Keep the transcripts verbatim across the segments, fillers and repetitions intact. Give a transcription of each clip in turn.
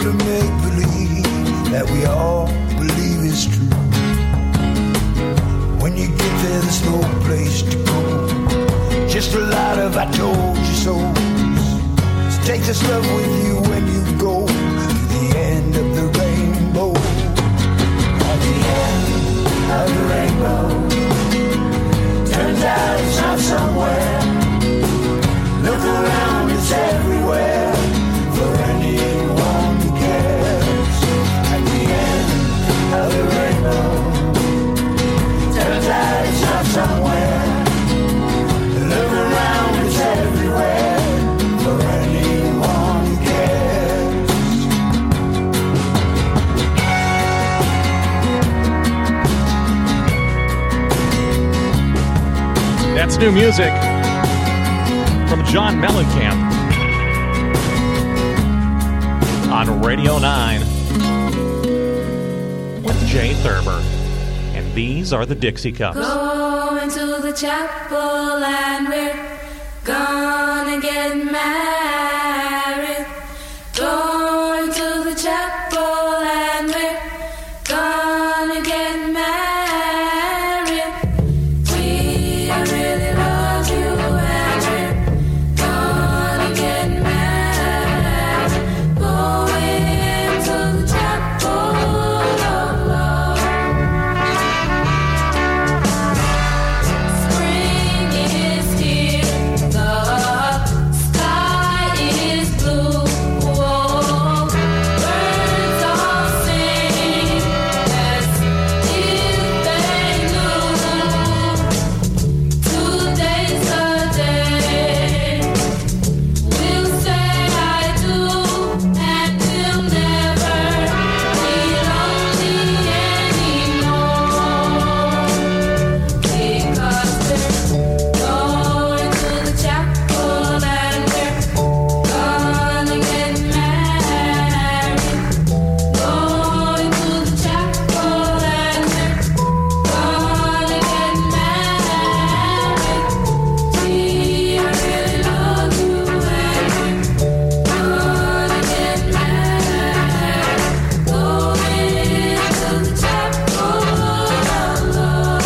of make-believe that we all believe is true. When you get there, there's no place to go. Just a lot of I told you so's. So take this love with you when you go to the end of the rainbow. At the end of the rainbow, turns out it's not somewhere. Look around, it's everywhere for anyone who cares. At the end of the rainbow, turns out it's not somewhere. Look around, it's everywhere for anyone who cares. That's new music from John Mellencamp on Radio nine with Jay Thurber. And these are the Dixie Cups. Going to the chapel and we're gonna get married. Going to the chapel and we're gonna get married. We really love you and we're gonna get married. Going to the chapel of love. Spring is here, the sky is blue. Whoa, birds all sing as if they knew. Today's the day we'll say I do, and we'll never be lonely anymore. Because we're going to the chapel and we're gonna get married. Going to the chapel and we're gonna get married. Gee, I really love you and we're gonna get married. Going to the chapel of love.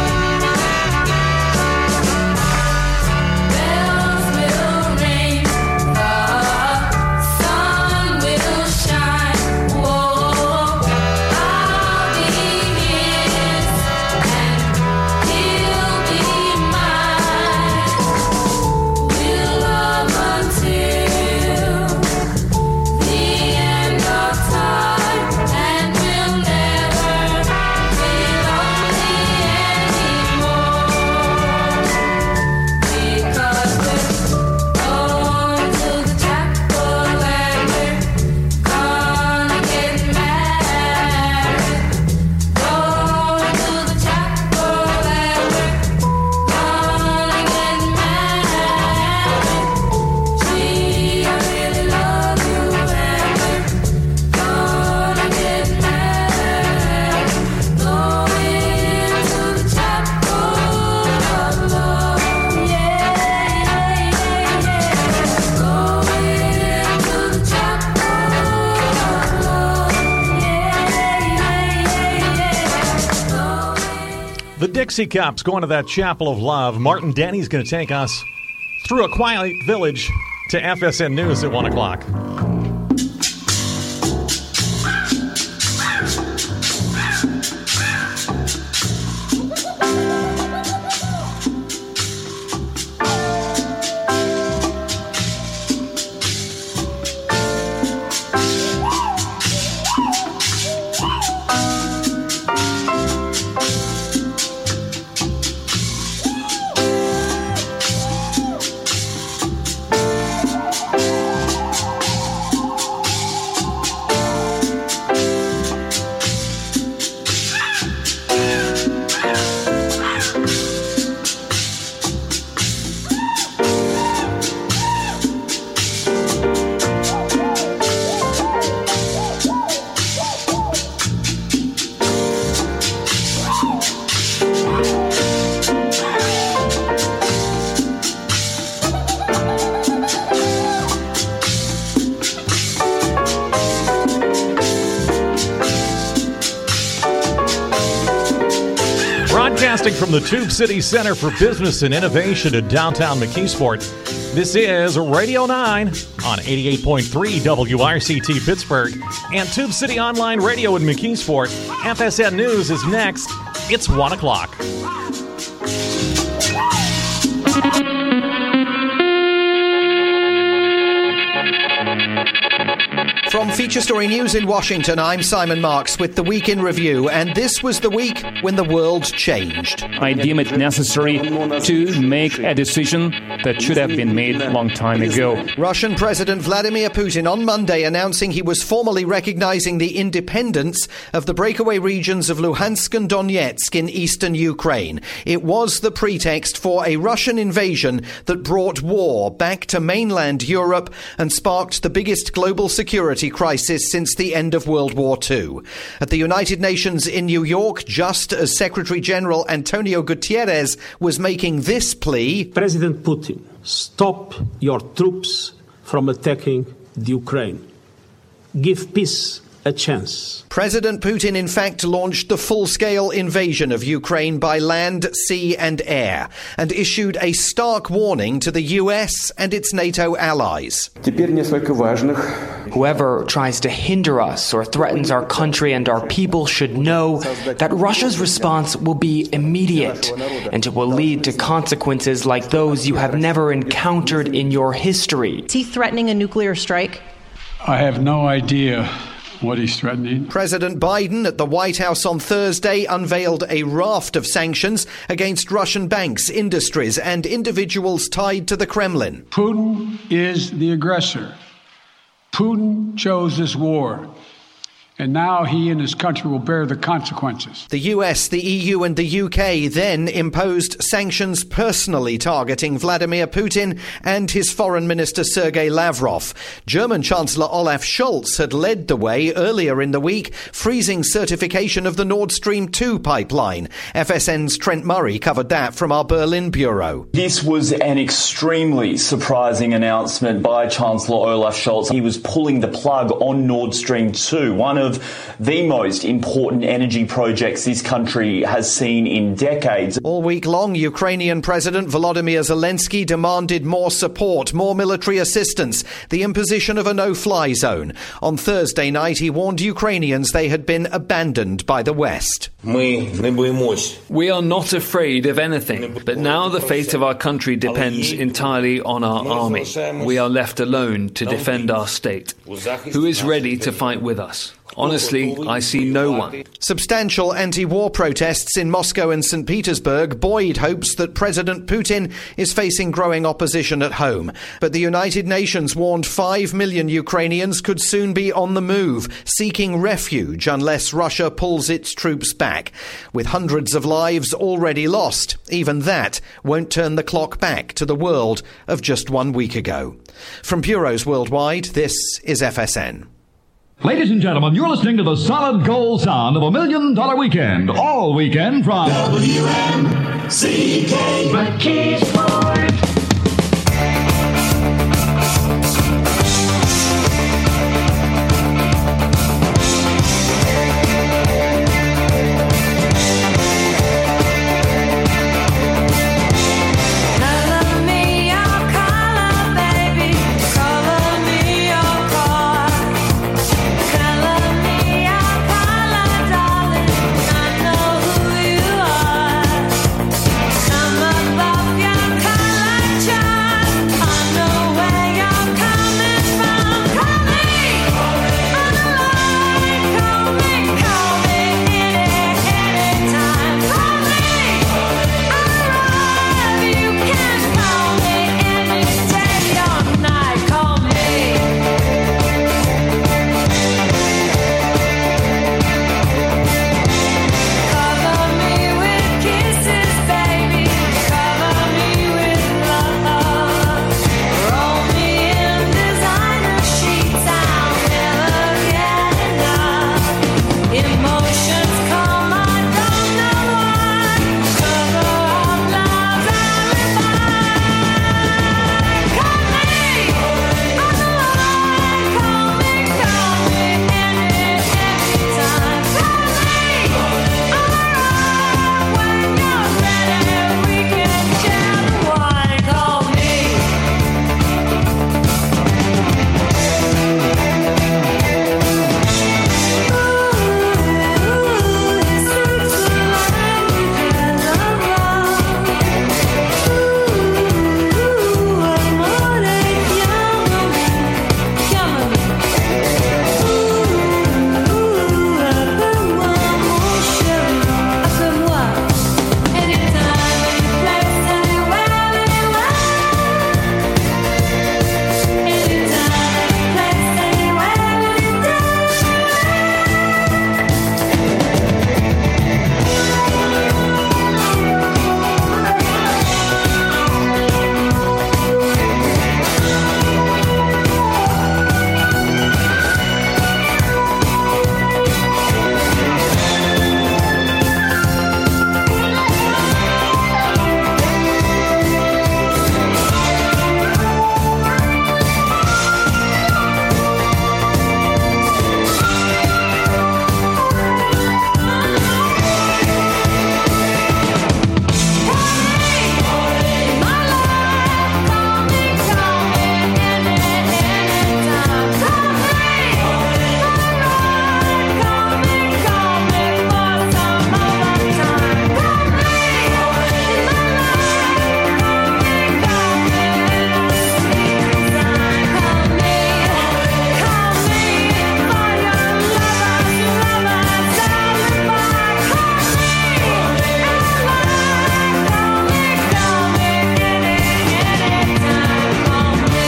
Bells will ring, the sun will shine. Whoa, I'll be his and he'll be mine. We'll love until the end of time, and we'll never be lonely anymore. Because we're going to the chapel and we're gonna get married. Going to the chapel and we're gonna get married. Gee, I really love you and we're gonna get married. Going to the chapel of love. Yeah, yeah, yeah, yeah. Going to the chapel of love. Yeah, yeah, yeah, yeah. The Dixie Cups going to that chapel of love. Martin Denny's going to take us through a quiet village to F S N News at one o'clock. Broadcasting from the Tube City Center for Business and Innovation in downtown McKeesport, this is Radio nine on eighty-eight point three W R C T Pittsburgh and Tube City Online Radio in McKeesport. F S N News is next. It's one o'clock. From Feature Story News in Washington, I'm Simon Marks with the Week in Review, and this was the week when the world changed. I deem it necessary to make a decision that should have been made a long time ago. Russian President Vladimir Putin on Monday announcing he was formally recognizing the independence of the breakaway regions of Luhansk and Donetsk in eastern Ukraine. It was the pretext for a Russian invasion that brought war back to mainland Europe and sparked the biggest global security crisis since the end of World War Two. At the United Nations in New York, just as Secretary General Antonio Guterres was making this plea, President Putin, stop your troops from attacking the Ukraine. Give peace a chance. President Putin, in fact, launched the full-scale invasion of Ukraine by land, sea and air, and issued a stark warning to the U S and its NATO allies. Whoever tries to hinder us or threatens our country and our people should know that Russia's response will be immediate, and it will lead to consequences like those you have never encountered in your history. Is he threatening a nuclear strike? I have no idea what he's threatening. President Biden at the White House on Thursday unveiled a raft of sanctions against Russian banks, industries and individuals tied to the Kremlin. Putin is the aggressor. Putin chose this war. And now he and his country will bear the consequences. The U S, the E U and the U K then imposed sanctions personally targeting Vladimir Putin and his foreign minister Sergei Lavrov. German Chancellor Olaf Scholz had led the way earlier in the week, freezing certification of the Nord Stream two pipeline. F S N's Trent Murray covered that from our Berlin bureau. This was an extremely surprising announcement by Chancellor Olaf Scholz. He was pulling the plug on Nord Stream two, one of the most important energy projects this country has seen in decades. All week long, Ukrainian President Volodymyr Zelensky demanded more support, more military assistance, the imposition of a no-fly zone. On Thursday night, he warned Ukrainians they had been abandoned by the West. We are not afraid of anything, but now the fate of our country depends entirely on our army. We are left alone to defend our state. Who is ready to fight with us? Honestly, I see no one. Substantial anti-war protests in Moscow and Saint Petersburg buoyed hopes that President Putin is facing growing opposition at home. But the United Nations warned five million Ukrainians could soon be on the move, seeking refuge unless Russia pulls its troops back. With hundreds of lives already lost, even that won't turn the clock back to the world of just one week ago. From bureaus worldwide, this is F S N. Ladies and gentlemen, you're listening to the solid gold sound of a million dollar weekend. All weekend from W M C K McKeesport. Come above your color.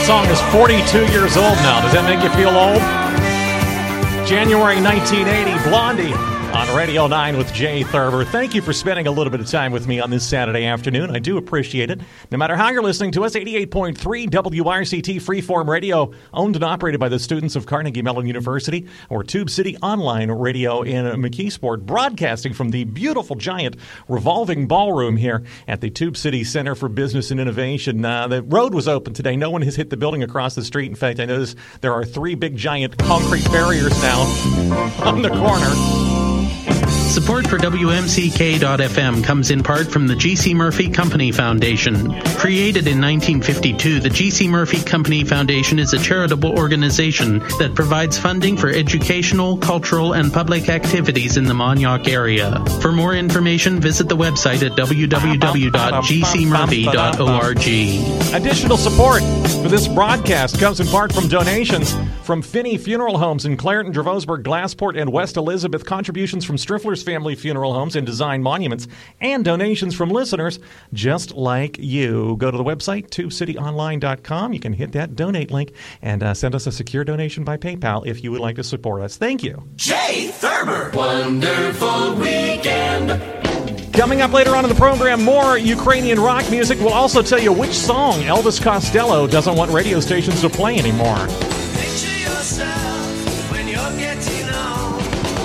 song is forty-two years old now. Does that make you feel old? January nineteen eighty, Blondie on Radio nine with Jay Thurber. Thank you for spending a little bit of time with me on this Saturday afternoon. I do appreciate it. No matter how you're listening to us, eighty-eight point three W R C T Freeform Radio, owned and operated by the students of Carnegie Mellon University, or Tube City Online Radio in McKeesport, broadcasting from the beautiful, giant, revolving ballroom here at the Tube City Center for Business and Innovation. Uh, the road was open today. No one has hit the building across the street. In fact, I noticed there are three big, giant concrete barriers now on the corner. Support for W M C K dot F M comes in part from the G C Murphy Company Foundation. Created in nineteen fifty-two, the G C Murphy Company Foundation is a charitable organization that provides funding for educational, cultural, and public activities in the Montauk area. For more information, visit the website at w w w dot g c murphy dot org. Additional support for this broadcast comes in part from donations from Finney Funeral Homes in Clareton, Dravosburg, Glassport, and West Elizabeth, contributions from Striffler's Family Funeral Homes and Design Monuments, and donations from listeners just like you. Go to the website, tube city online dot com. You can hit that donate link and uh, send us a secure donation by PayPal if you would like to support us. Thank you. Jay Thurber. Wonderful weekend. Coming up later on in the program, more Ukrainian rock music. We'll also tell you which song Elvis Costello doesn't want radio stations to play anymore. Picture yourself when you're getting on.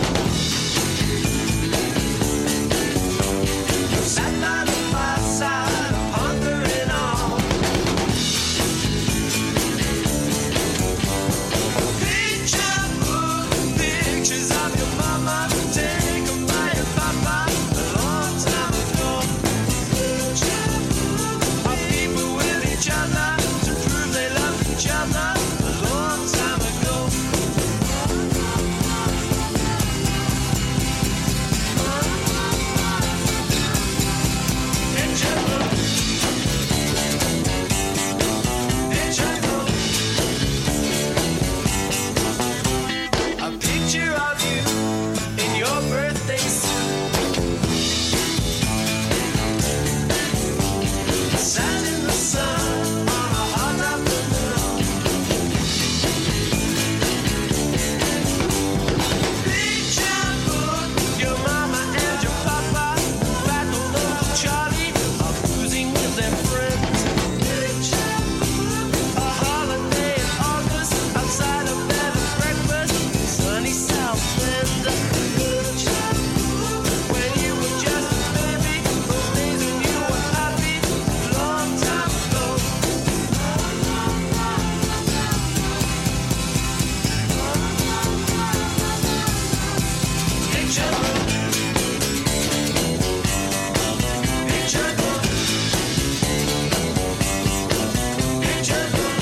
Sat by the fireside, pondering on. Picture book, pictures of your mama, taken by your papa a long time ago. Of people with each other to prove they love each other a long time ago. Picture book, picture book, a picture of you in your birthday suit. Sat in the sun on a hot afternoon. Picture book, your mama and your papa battled over Charlie, are cruising with their friends. Picture book, a holiday in August outside of bed and breakfast, sunny South Bend. Picture book, when you were just a baby, those days when you were happy, long time ago. Picture book, picture book, picture book,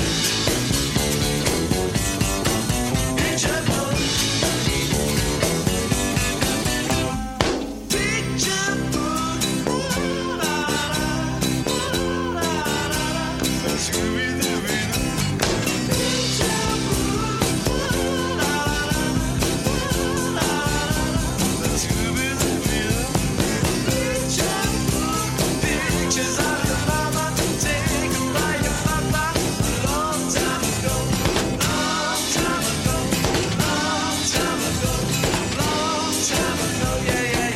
picture book, picture book. Pictures of your mama taken by your papa a long time ago, long time ago, long time ago, long time ago, yeah, yeah,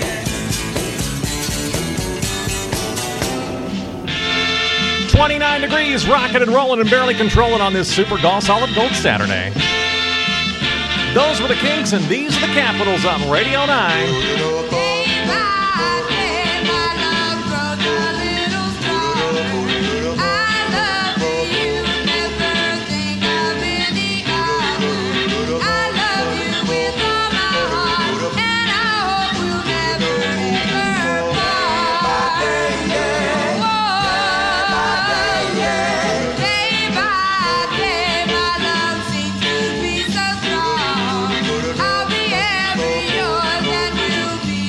yeah. twenty-nine degrees, rocking and rolling and barely controlling on this Super Golf Solid Gold Saturday. Those were the Kinks, and these are the Capitals on Radio nine. I'll be every yours and we'll be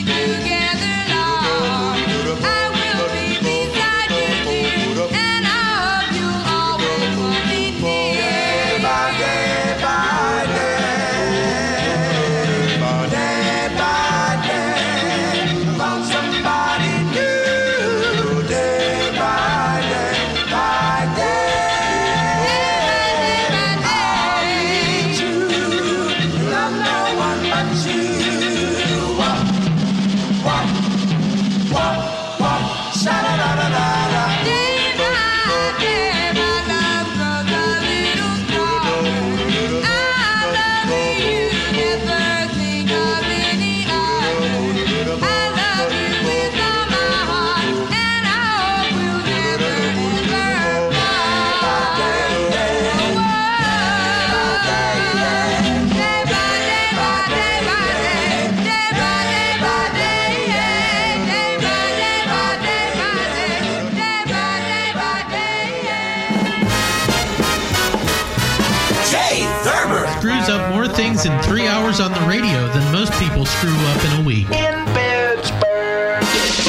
things in three hours on the radio than most people screw up in a week. In Pittsburgh.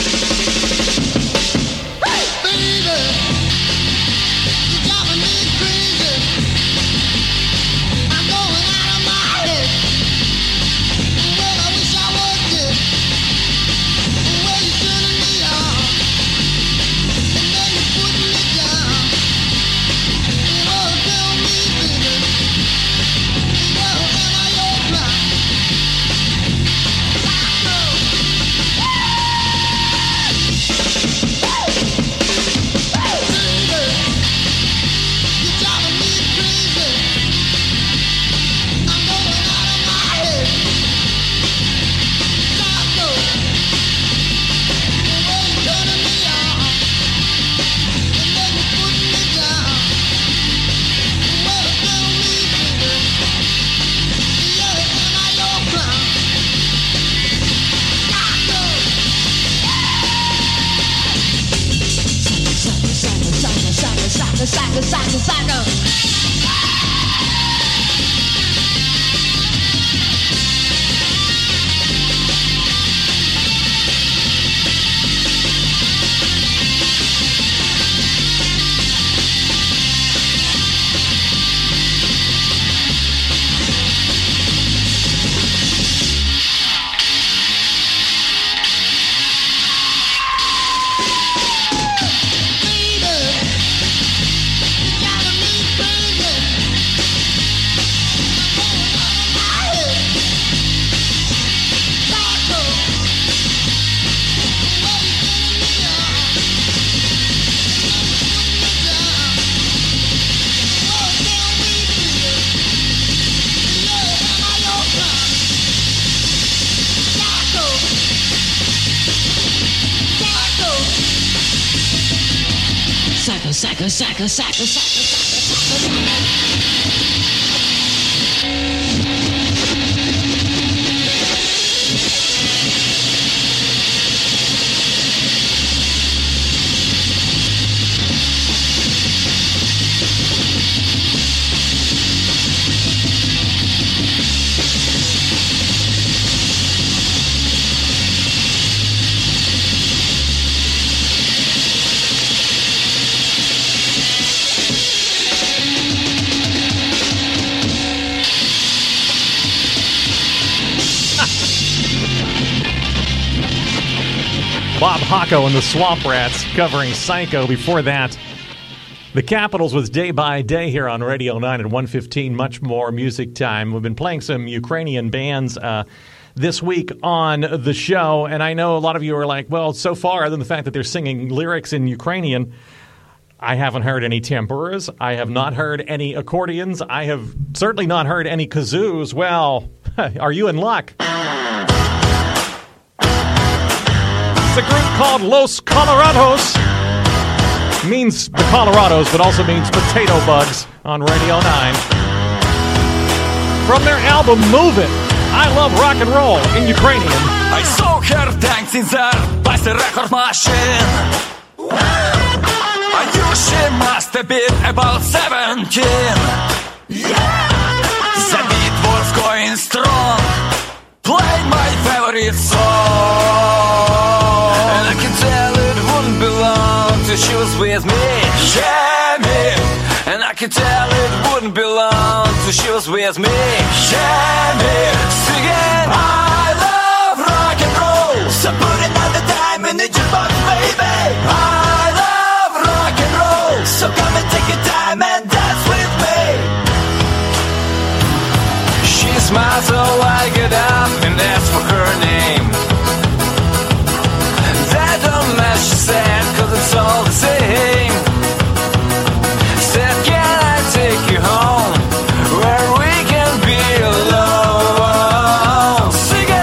Hey, baby, you're driving me crazy. I'm going out of my head. Well, I wish I was dead. Well, you're turning me on, and then you're putting me down. Oh, tell me, baby, well, am I your blind? Psycho, psycho, psycho, psycho. Psycho, psycho, psycho, psycho, psycho, Bob Hocko and the Swamp Rats covering Psycho. Before that, the Capitals with Day by Day here on Radio nine at one fifteen. Much more music time. We've been playing some Ukrainian bands uh, this week on the show, and I know a lot of you are like, well, so far, other than the fact that they're singing lyrics in Ukrainian, I haven't heard any tamburas. I have not heard any accordions. I have certainly not heard any kazoos. Well, are you in luck? A group called Los Colorados. Means the Colorados, but also means potato bugs on Radio nine. From their album Move It, I Love Rock and Roll in Ukrainian. I saw her dancing there by the record machine. I knew she must have been about seventeen. The beat was going strong, playing my favorite song. And I can tell it wouldn't be long till she was with me, yeah, me. And I can tell it wouldn't be long till she was with me, yeah, me. Singing, I love rock and roll, so put another dime in the jukebox, baby. I love rock and roll, so come and take your time and dance with me. She smiles so I get up and ask for her name. That don't matter, she said, cause it's all the same. Said, can I take you home, where we can be alone? Sing it!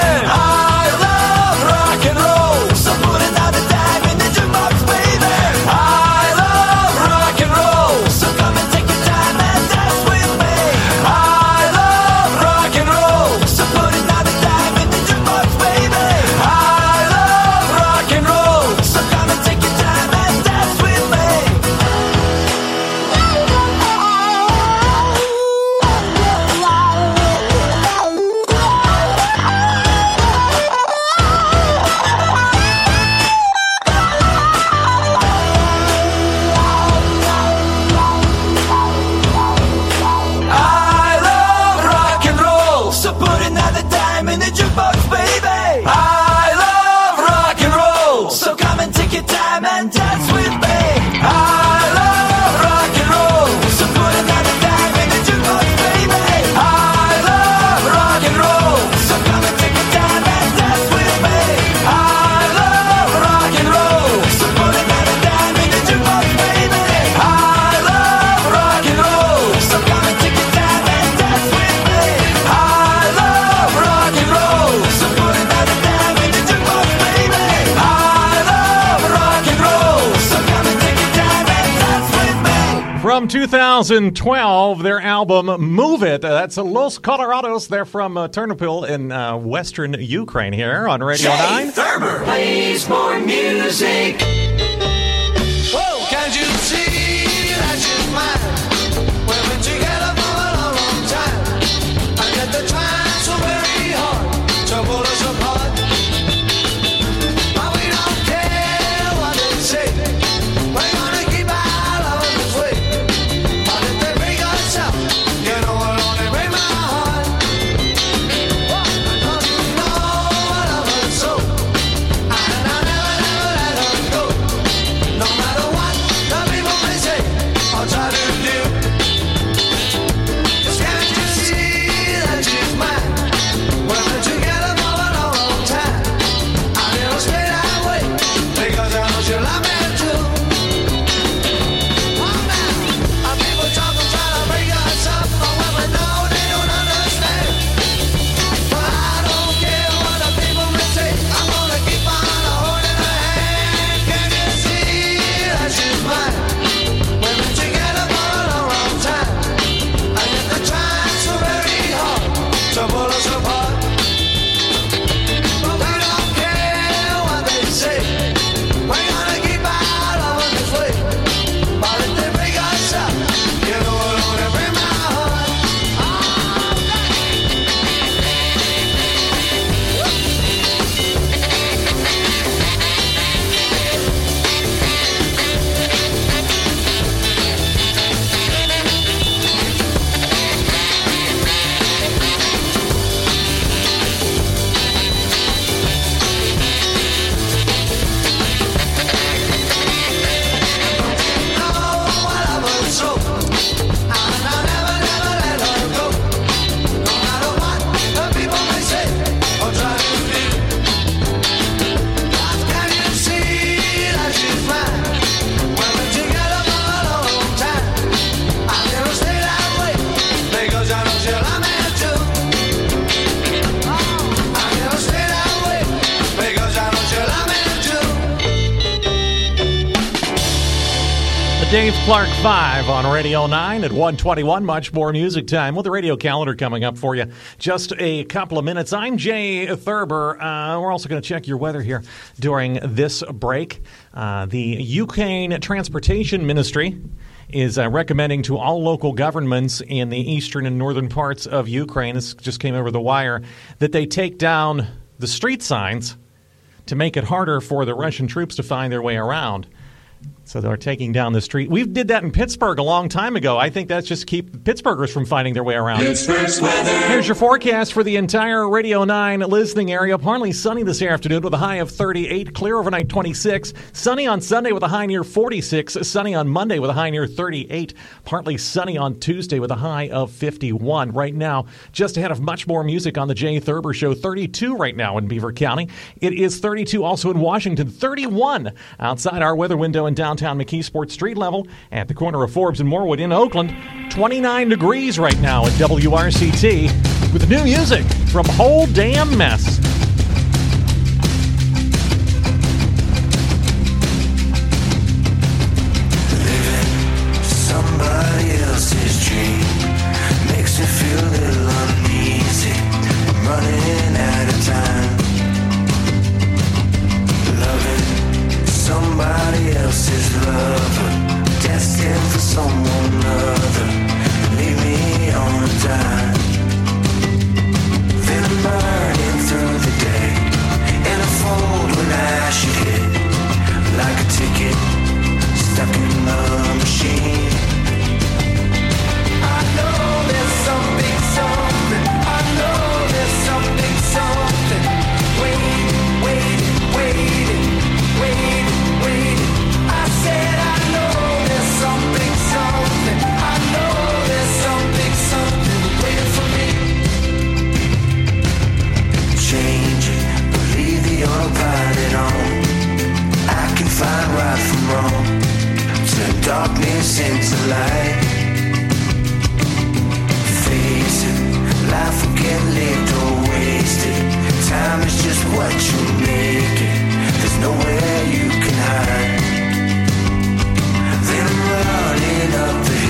From two thousand twelve, their album Move It. Uh, that's Los Colorados. They're from uh, Ternopil in uh, western Ukraine here on Radio Jay nine. Thurber plays more music. Whoa, can't you see that she's mine? We've been together for a long, long time. And yet the trying so very hard to pull us apart. But we don't care what they say. We're gonna keep our love this way. But if they break us up, you know it'll only break my heart. Don't you know I love her so? And I'll never, never let her go. No matter what the people may say or try to do. 'Cause can't you see that she's mine? We've been together for a long, long time. And it'll stay that way because I know she'll love me too. Oh, now, our people talk and try to break us up, but when we know they don't understand. But I don't care what the people may say. I'm gonna keep on holding her hand. Can't you see that she's mine? We've been together for a long, long time. And yet they're trying so very hard to pull us apart. But we don't care what they say. We're gonna keep our love this way. But if they break us up, you know it'll only break my heart. No, I love her so. And I'll never, never let her go. No matter what the people may say or try to do. 'Cause can you see that she's mine? We've been together for a long, long time. And it'll stay that way because I know she'll love me too. And it'll stay that way because I know she'll love me too. The Dave Clark five on Radio nine at one twenty-one. Much more music time with the radio calendar coming up for you. Just a couple of minutes. I'm Jay Thurber. Uh, we're also going to check your weather here during this break. Uh, the Ukraine Transportation Ministry is uh, recommending to all local governments in the eastern and northern parts of Ukraine, this just came over the wire, that they take down the street signs to make it harder for the Russian troops to find their way around. So they're taking down the street. We did that in Pittsburgh a long time ago. I think that's just to keep Pittsburghers from finding their way around. Pittsburgh's weather. Here's your forecast for the entire Radio nine listening area. Partly sunny this afternoon with a high of thirty-eight. Clear overnight twenty-six. Sunny on Sunday with a high near forty-six. Sunny on Monday with a high near thirty-eight. Partly sunny on Tuesday with a high of fifty-one. Right now, just ahead of much more music on the Jay Thurber Show. thirty-two right now in Beaver County. It is thirty-two also in Washington. thirty-one outside our weather window in downtown McKeesport, street level at the corner of Forbes and Morwood in Oakland. twenty-nine degrees right now at W R C T with new music from Whole Damn Mess. Somebody else's dream makes me feel a little uneasy. I'm running out of time. Loving somebody else's lover, destined for someone other. Leave me on a dime. Then I'm burning through the day in a fold when I should hit like a ticket stuck in the machine. I know there's something, something. I know there's something, something. Waiting, waiting, waiting, waiting, waiting. I said I know there's something, something. I know there's something, something waiting for me. Changing, but leave the autopilot on. I can find right from wrong. Turn darkness into light. Face it, life will get lived or wasted. Time is just what you make it. There's nowhere you can hide. Then I'm running up the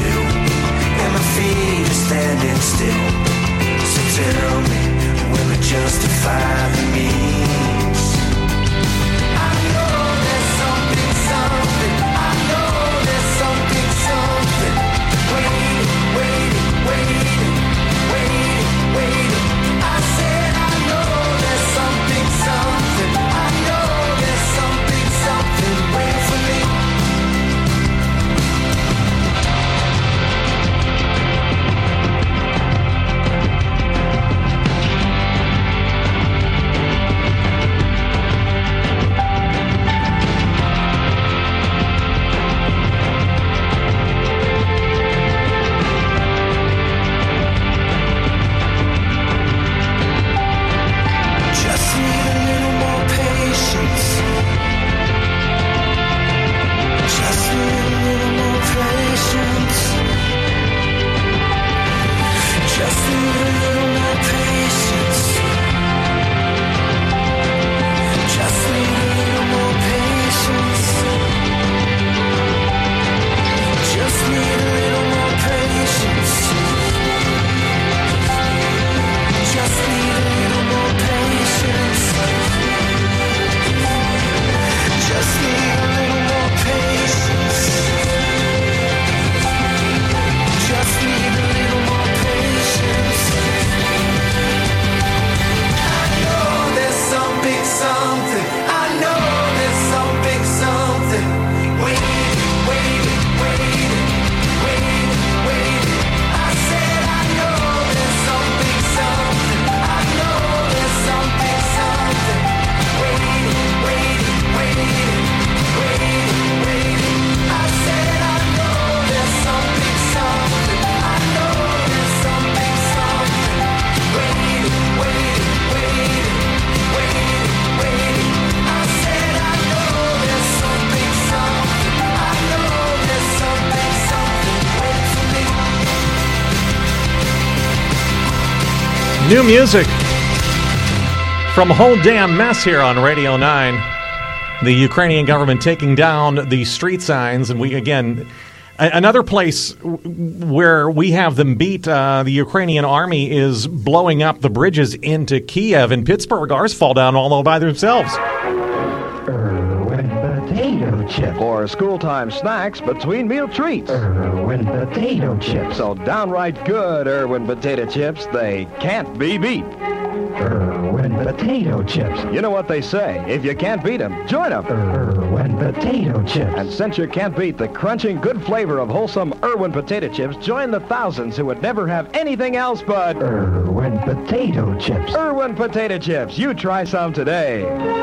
New music from Whole Damn Mess here on Radio nine. The Ukrainian government taking down the street signs, and we, again, a- another place where we have them beat, uh, the Ukrainian army is blowing up the bridges into Kiev and Pittsburgh. Ours fall down all by themselves. Irwin potato chips. Or school-time snacks between meal treats. Irwin potato chips. So downright good Irwin potato chips, they can't be beat. Irwin potato chips. You know what they say, if you can't beat them, join them. Irwin potato chips. And since you can't beat the crunching good flavor of wholesome Irwin potato chips, join the thousands who would never have anything else but Irwin potato chips. Irwin potato chips. You try some today.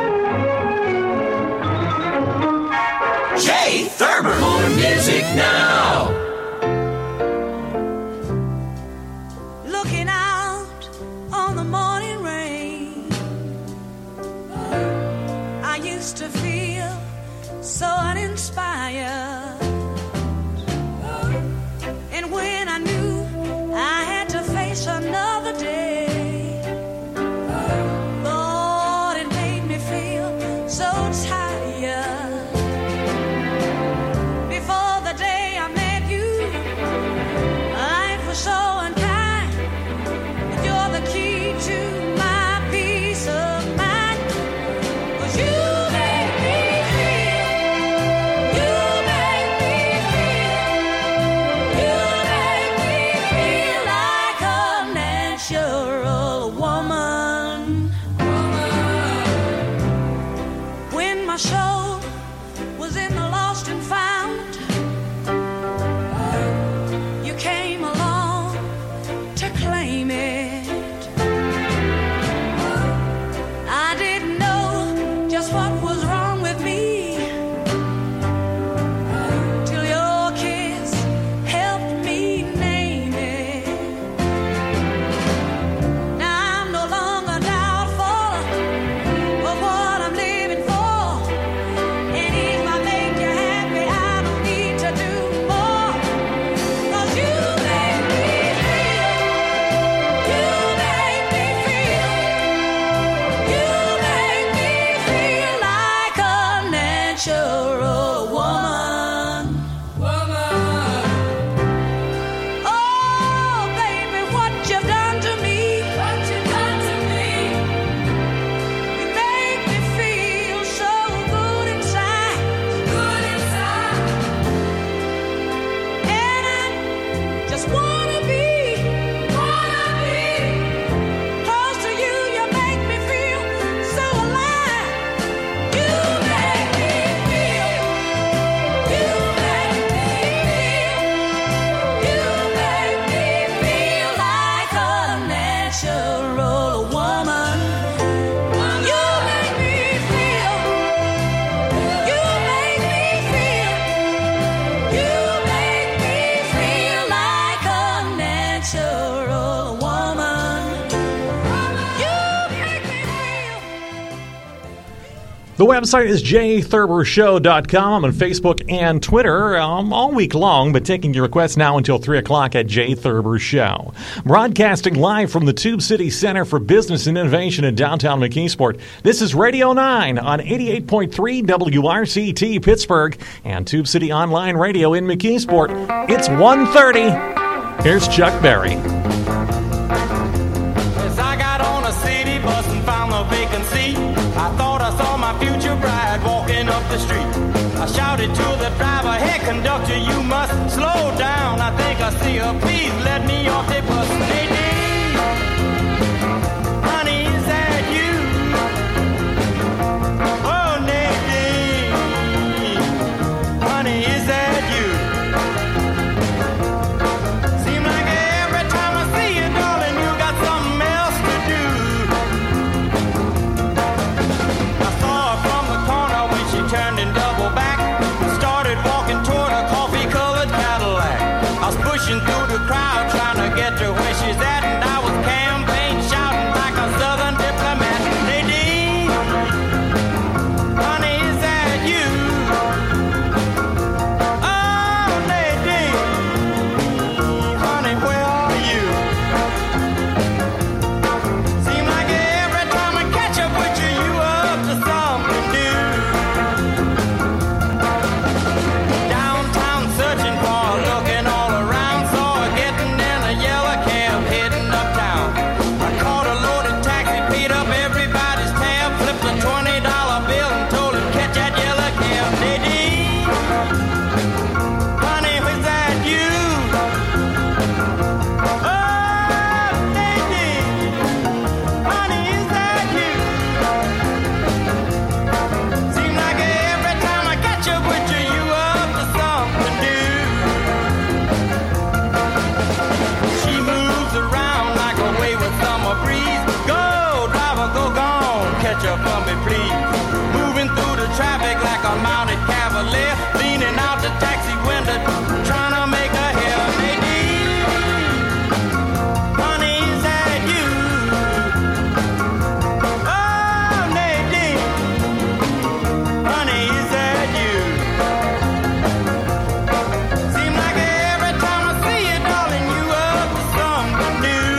Jay Thurber. More music now. Looking out on the morning rain, I used to feel so uninspired. And when I knew I had to face another day, Lord, it made me feel so tired. Before the day I met you, life was so unkind. You're the key to my peace of mind. 'Cause you make me feel, you make me feel, you make me feel like a natural woman. When my soul was in the lost and found, you came along to claim it. I didn't know just what was wrong with me till your kiss helped me name it. Now I'm no longer doubtful of what I'm living for. And if I make you happy, I don't need to do more. 'Cause you make me feel, you make me feel, you make me feel like a natural woman. Woman. Oh, baby, what you've done to me. What you've done to me. You make me feel so good inside. Good inside. And I just wanna be, wanna be close to you. You make me feel so alive. You make me feel, you make me feel, you make me feel like a natural woman. You make me feel, you make me feel, you make me feel like a natural woman. You make me feel. The website is jay thurber show dot com. I'm on Facebook and Twitter um, all week long, but taking your requests now until three o'clock at Jay Thurber Show. Broadcasting live from the Tube City Center for Business and Innovation in downtown McKeesport. This is Radio nine on eighty-eight point three W R C T Pittsburgh and Tube City Online Radio in McKeesport. It's one thirty. Here's Chuck Berry. As I got on a city bus and found a vacancy, I thought I saw my future bride walking up the street. I shouted to the driver, hey conductor, you must slow down. I think I see her, please let me off the bus. Nadine, honey, is that you? Oh, Nadine, honey, is that you? Seem like every time I see you, darling, you got something else to do. I saw her from the corner when she turned and doubled back and started walking toward a coffee-colored Cadillac. I was pushing through the crowd trying to get to where she's at. driver left, leaning out the taxi window, trying to make a hair. Nadine, honey, is that you? Oh, Nadine, honey, is that you? Seems like every time I see you, darling, you up to something new.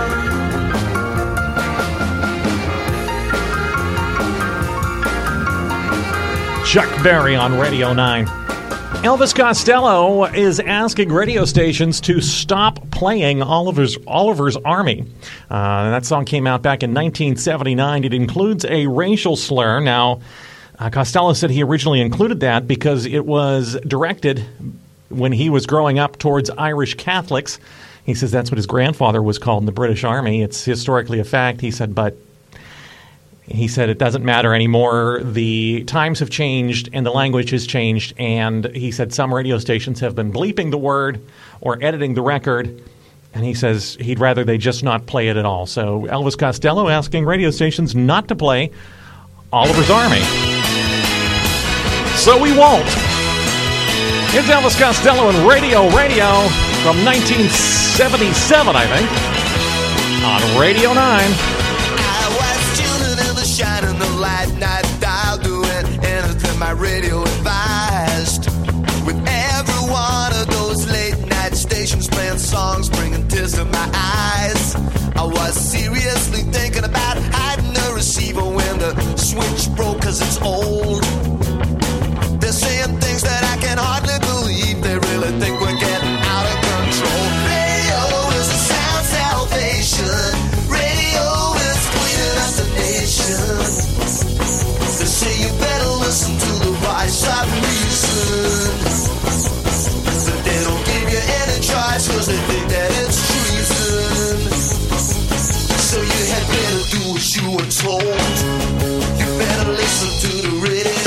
Chuck Berry on Radio nine. Elvis Costello is asking radio stations to stop playing Oliver's Oliver's Army. Uh, that song came out back in nineteen seventy-nine. It includes a racial slur. Now, uh, Costello said he originally included that because it was directed when he was growing up towards Irish Catholics. He says that's what his grandfather was called in the British Army. It's historically a fact, he said, but he said it doesn't matter anymore. The times have changed and the language has changed. And he said some radio stations have been bleeping the word or editing the record. And he says he'd rather they just not play it at all. So Elvis Costello asking radio stations not to play Oliver's Army. So we won't. Here's Elvis Costello and Radio Radio from nineteen seventy-seven, I think, on Radio nine. Shining the light night dial, doing anything my radio advised. With every one of those late night stations playing songs, bringing tears to my eyes. I was seriously thinking about hiding the receiver when the switch broke, cause it's old. They're saying things that I can hardly believe. They really think we're getting out of control. Radio is a sound salvation. Radio is cleaning up the nation. They say you better listen to the voice of reason. But they don't give you any choice, cause they think that it's treason. So you had better do what you were told. You better listen to the radio.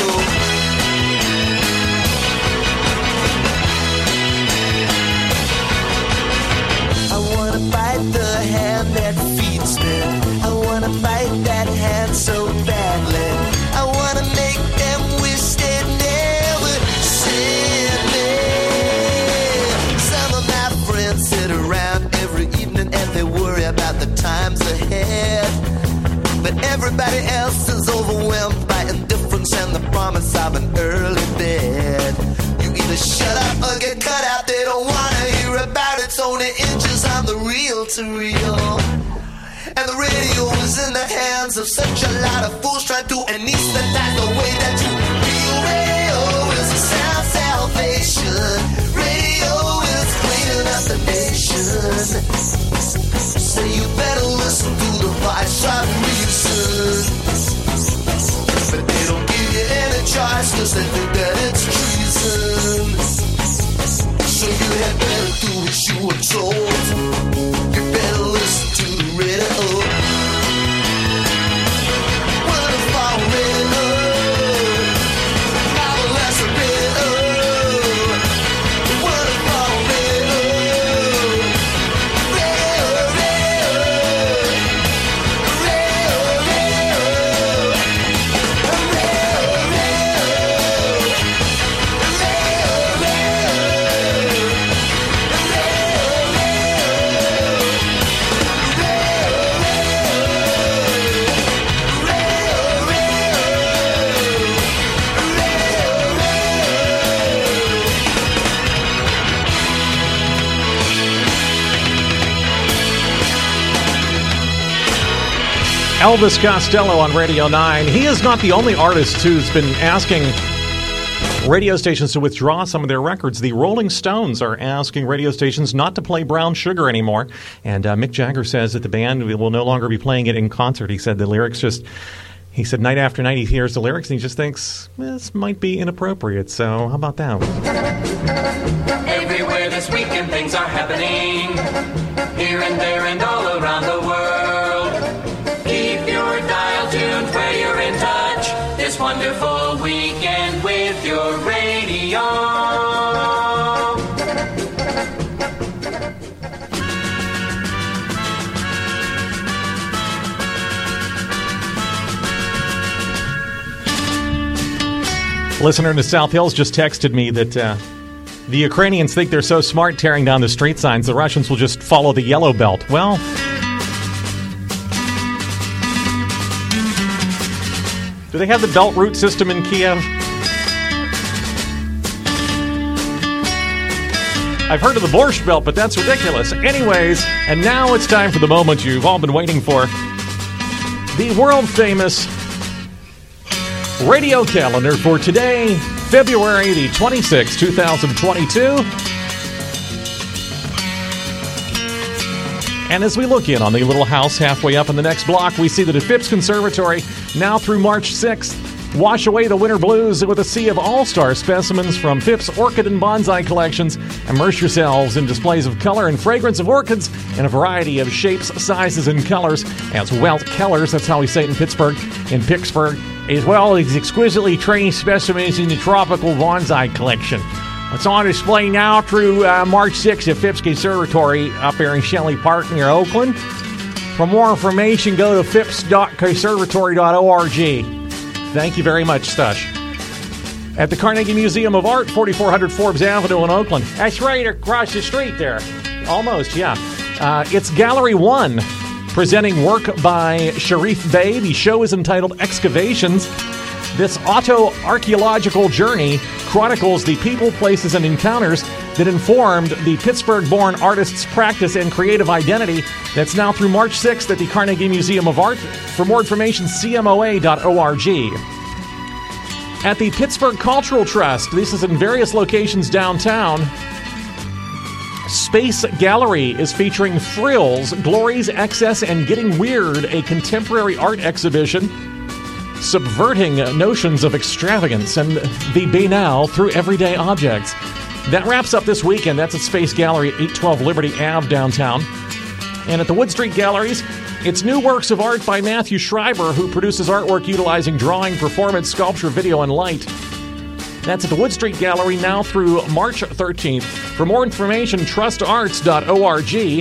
I wanna bite the hand that feeds me. I wanna bite that hand so badly. I wanna make them wish they never sent me. Some of my friends sit around every evening and they worry about the times ahead. But everybody else is overwhelmed by indifference and the promise of an early bed. You either shut up or get cut out. They don't wanna hear about it. It's only inches on the reel to reel. And the radio is in the hands of such a lot of fools trying to anesthetize the way that you feel. Radio is a sound salvation. Radio is cleaning up the nation. So you better listen to the voice of reason. But they don't give you any choice, cause they think that it's treason. So you had better do what you were told. You better listen to the radio. What if I radio? Now the less radio. What if I radio? Radio, radio. Radio, radio. Elvis Costello on Radio nine. He is not the only artist who's been asking radio stations to withdraw some of their records. The Rolling Stones are asking radio stations not to play Brown Sugar anymore. And uh, Mick Jagger says that the band will no longer be playing it in concert. He said the lyrics just... He said night after night he hears the lyrics and he just thinks, this might be inappropriate. So how about that? Everywhere this weekend things are happening, here and there and all around the world. Keep your dial tuned where you're in touch this wonderful weekend with your radio. Listener in the South Hills just texted me that uh, the Ukrainians think they're so smart tearing down the street signs, the Russians will just follow the yellow belt. Well, do they have the belt route system in Kiev? I've heard of the Borscht Belt, but that's ridiculous. Anyways, and now it's time for the moment you've all been waiting for. The world-famous radio calendar for today, February the twenty-sixth, twenty twenty-two. And as we look in on the little house halfway up in the next block, we see that at Phipps Conservatory, now through March sixth, wash away the winter blues with a sea of all-star specimens from Phipps Orchid and Bonsai collections. Immerse yourselves in displays of color and fragrance of orchids in a variety of shapes, sizes, and colors. As Walt Kellers, that's how we say it in Pittsburgh, in Pittsburgh, as well as exquisitely trained specimens in the tropical bonsai collection. It's on display now through uh, March sixth at Phipps Conservatory up here in Shelley Park near Oakland. For more information, go to phipps dot conservatory dot org. Thank you very much, Stush. At the Carnegie Museum of Art, forty-four hundred Forbes Avenue in Oakland. That's right across the street there. Almost, yeah. Uh, it's Gallery One, presenting work by Sharif Bey. The show is entitled Excavations. This auto-archaeological journey chronicles the people, places, and encounters that informed the Pittsburgh-born artist's practice and creative identity. That's now through March sixth at the Carnegie Museum of Art. For more information, c m o a dot org. At the Pittsburgh Cultural Trust, this is in various locations downtown, Space Gallery is featuring Thrills, Glories, Excess, and Getting Weird, a contemporary art exhibition subverting notions of extravagance and the banal through everyday objects. That wraps up this weekend. That's at Space Gallery at eight twelve Liberty Avenue downtown. And at the Wood Street Galleries, it's new works of art by Matthew Schreiber, who produces artwork utilizing drawing, performance, sculpture, video, and light. That's at the Wood Street Gallery now through March thirteenth. For more information, trust arts dot org.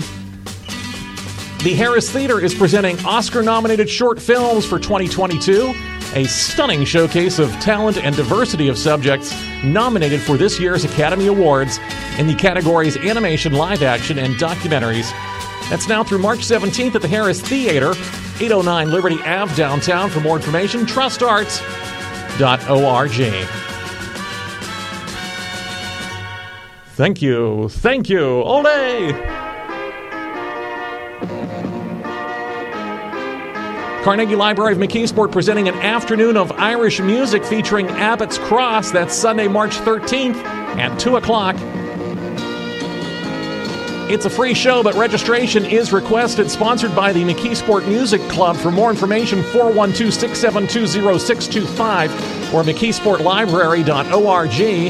The Harris Theater is presenting Oscar-nominated short films for twenty twenty-two, a stunning showcase of talent and diversity of subjects nominated for this year's Academy Awards in the categories Animation, Live Action, and Documentaries. That's now through March seventeenth at the Harris Theater, eight oh nine Liberty Avenue downtown. For more information, trust arts dot org. Thank you. Thank you. Ole! Carnegie Library of McKeesport presenting an afternoon of Irish music featuring Abbott's Cross. That's Sunday, March thirteenth at two o'clock. It's a free show, but registration is requested. Sponsored by the McKeesport Music Club. For more information, four one two, six seven two, zero six two five or mckeesport library dot org.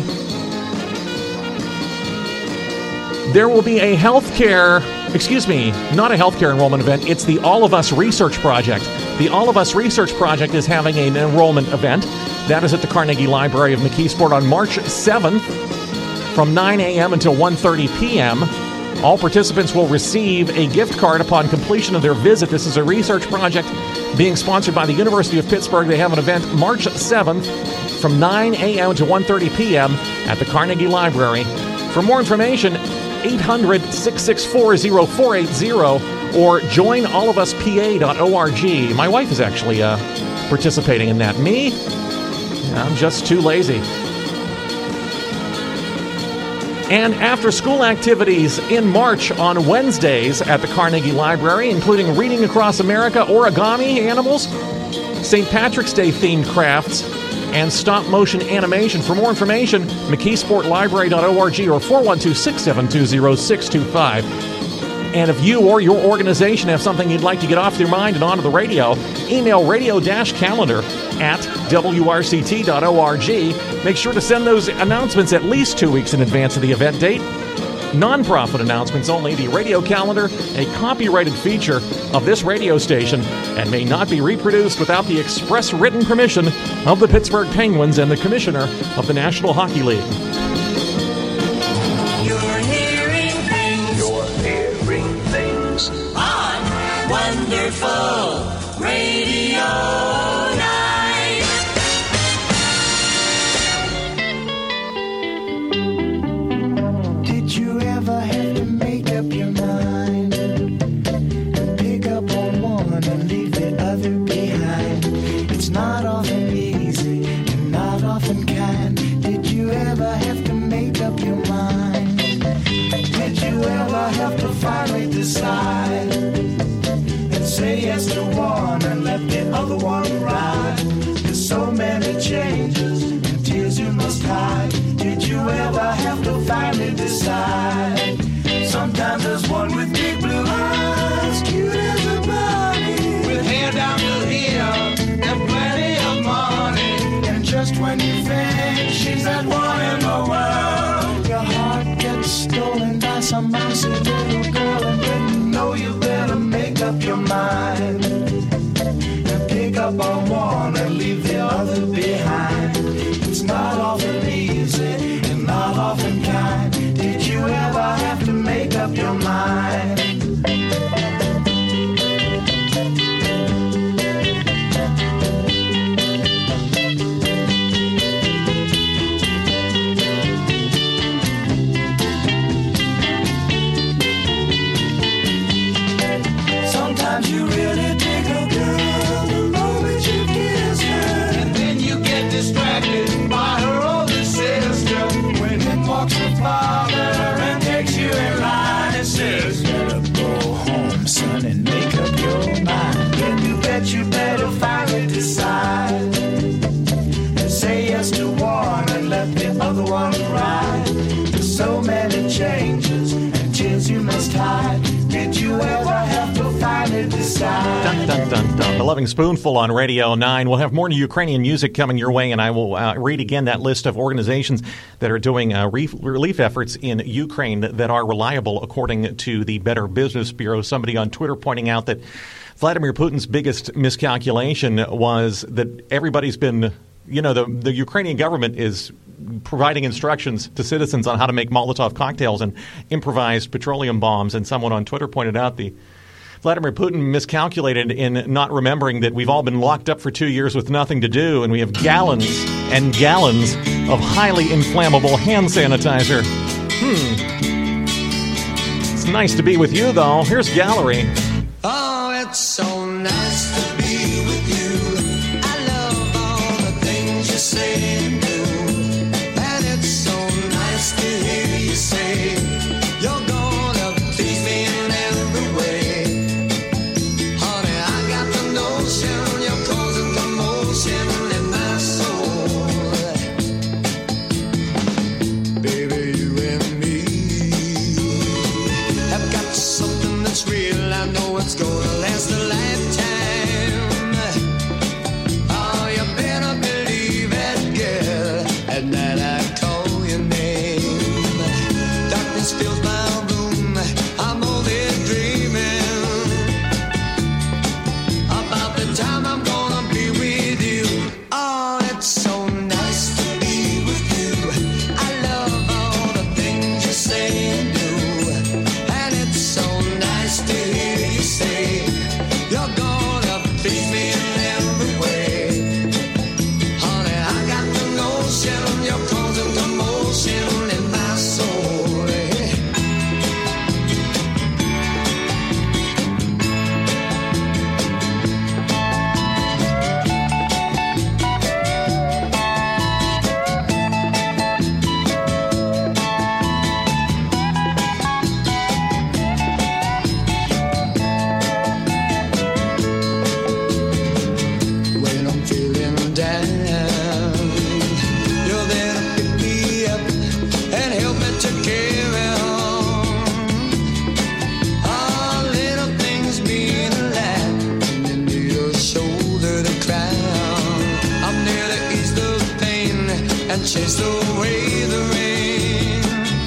There will be a healthcare, excuse me, not a healthcare enrollment event. It's the All of Us Research Project. The All of Us Research Project is having an enrollment event. That is at the Carnegie Library of McKeesport on March seventh from nine a.m. until one thirty p.m. All participants will receive a gift card upon completion of their visit. This is a research project being sponsored by the University of Pittsburgh. They have an event March seventh from nine a.m. to one thirty p.m. at the Carnegie Library. For more information, eight hundred, six six four, zero four eight zero or join all of us p a dot org. My wife is actually uh, participating in that. Me? I'm just too lazy. And after-school activities in March on Wednesdays at the Carnegie Library, including Reading Across America, origami animals, Saint Patrick's Day themed crafts, and stop-motion animation. For more information, mckeesport library dot org or four one two, six seven two, zero six two five. And if you or your organization have something you'd like to get off your mind and onto the radio, email radio-calendar at w r c t dot org. Make sure to send those announcements at least two weeks in advance of the event date. Non-profit announcements only. The radio calendar, a copyrighted feature of this radio station, and may not be reproduced without the express written permission of the Pittsburgh Penguins and the Commissioner of the National Hockey League. You're hearing things. You're hearing things on Wonderful Radio Night. finally decide. Sometimes there's one with big blue eyes, cute as a bunny, with hair down to here and plenty of money. And just when you think she's that one in the world, your heart gets stolen by some mousy little girl, and then you know you better make up your mind and pick up on one and leave the other behind. It's not often easy and not often kind. Did you ever have to make up your mind? Sometimes you really dig a girl the moment you kiss her, and then you get distracted by her older sister when in walks her father and takes you in line and says, better go home, son, and make up your mind. Then you bet you better finally decide and say yes to one and let the other one ride. There's so many changes and tears you must hide. Did you ever have to finally decide? Dun, dun, dun, dun. The Loving Spoonful on Radio nine. We'll have more Ukrainian music coming your way, and I will uh, read again that list of organizations that are doing uh, re- relief efforts in Ukraine that are reliable, according to the Better Business Bureau. Somebody on Twitter pointing out that Vladimir Putin's biggest miscalculation was that everybody's been, you know, the, the Ukrainian government is providing instructions to citizens on how to make Molotov cocktails and improvised petroleum bombs. And someone on Twitter pointed out the Vladimir Putin miscalculated in not remembering that we've all been locked up for two years with nothing to do, and we have gallons and gallons of highly inflammable hand sanitizer. Hmm. It's nice to be with you, though. Here's Gallery. Oh, it's so nice to be with you. I love all the things you say and do. And it's so nice to hear you say you're gonna please me in every way. Honey, I got the notion you're causing commotion in my soul. Baby, you and me have got something that's real. I know it's gonna last a lifetime. Oh, you better believe it, girl. At night I call your name. Darkness fills my room. I'm only dreaming about the time I'm gonna be with you. Oh, it's so nice to be with you. I love all the things you say and do. And it's so nice to hear you say you're gonna please me in every way. Honey, I got the notion you're causing commotion in my soul. When I'm feeling down, you're there to pick me up and help me to carry on. All little things mean a lot, and you need a shoulder to cry on. I'm there to ease the pain and chase away the rain.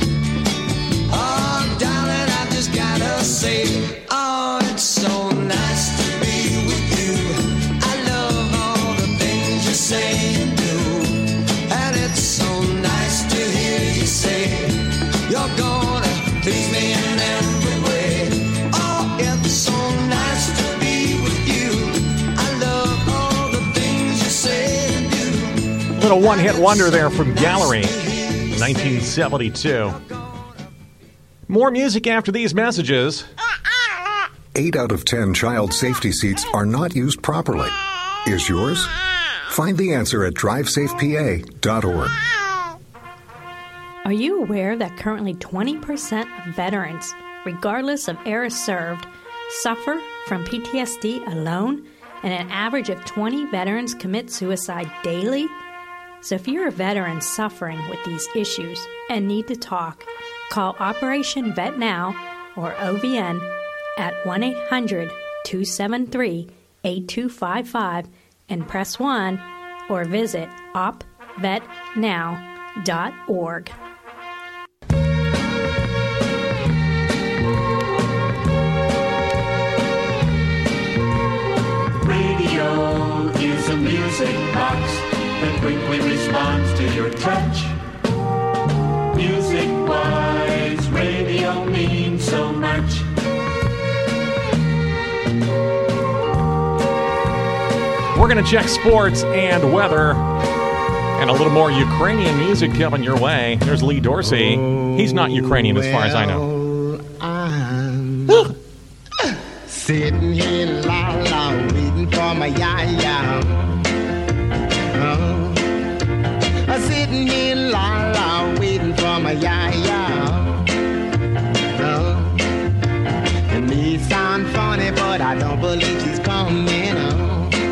Oh, darling, I just gotta say, oh, it's so nice to be with you. I love all the things you say and do. And it's so nice to hear you say you're gonna please me in every way. Oh, it's so nice to be with you. I love all the things you say and do. Little one-hit wonder there from Gallery, nineteen seventy-two. More music after these messages. Eight out of ten child safety seats are not used properly. Is yours? Find the answer at drive safe p a dot org. Are you aware that currently twenty percent of veterans, regardless of era served, suffer from P T S D alone, and an average of twenty veterans commit suicide daily? So if you're a veteran suffering with these issues and need to talk, call Operation Vet Now, or O V N, at one eight hundred two seven three eight two five five and press one, or visit op vet now dot org. Radio is a music box that quickly responds to your touch. Music-wise, radio means so much. We're going to check sports and weather and a little more Ukrainian music coming your way. There's Lee Dorsey. He's not Ukrainian as far as I know. I'm sitting here la la waiting for my ya-ya. Oh. I'm sitting here la la waiting for my ya-ya. Oh. It may sound funny, but I don't believe she's coming. Oh.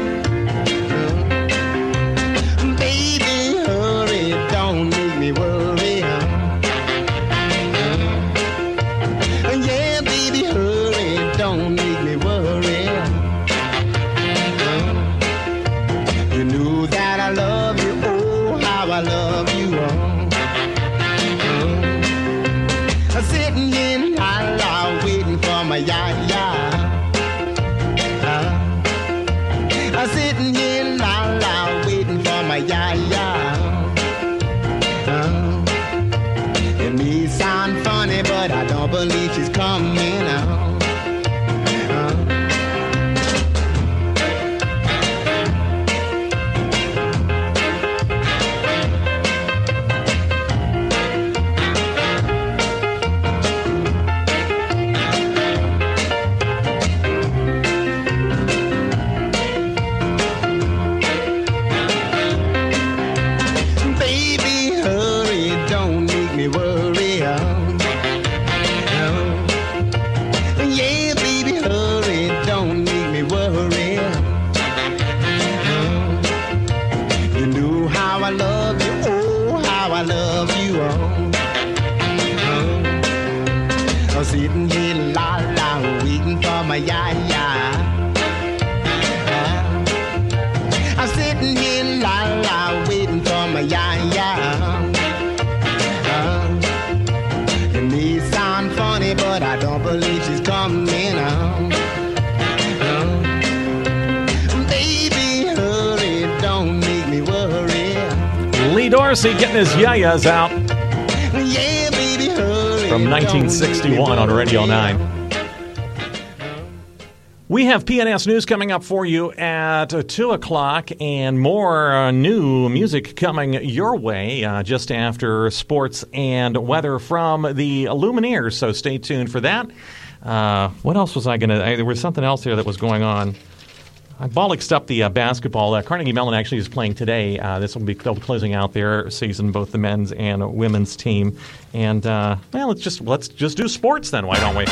Believe she's coming out. Baby, hurry, don't make me worry. Sitting here la la waiting for my ya ya. I'm sitting here la la waiting for my ya ya. It may sound funny, but I don't believe she's coming out. Baby, hurry, don't make me worry. Lee Dorsey getting his yayas out. Yeah, baby, hurry. From nineteen sixty-one on Radio nine. We have P N S News coming up for you at uh, two o'clock and more uh, new music coming your way uh, just after sports and weather from the Lumineers. So stay tuned for that. Uh, what else was I going to... There was something else here that was going on. I bollocksed up the uh, basketball. Uh, Carnegie Mellon actually is playing today. Uh, this will be they'll be closing out their season, both the men's and women's team. And uh, well, let's just let's just do sports then. Why don't we?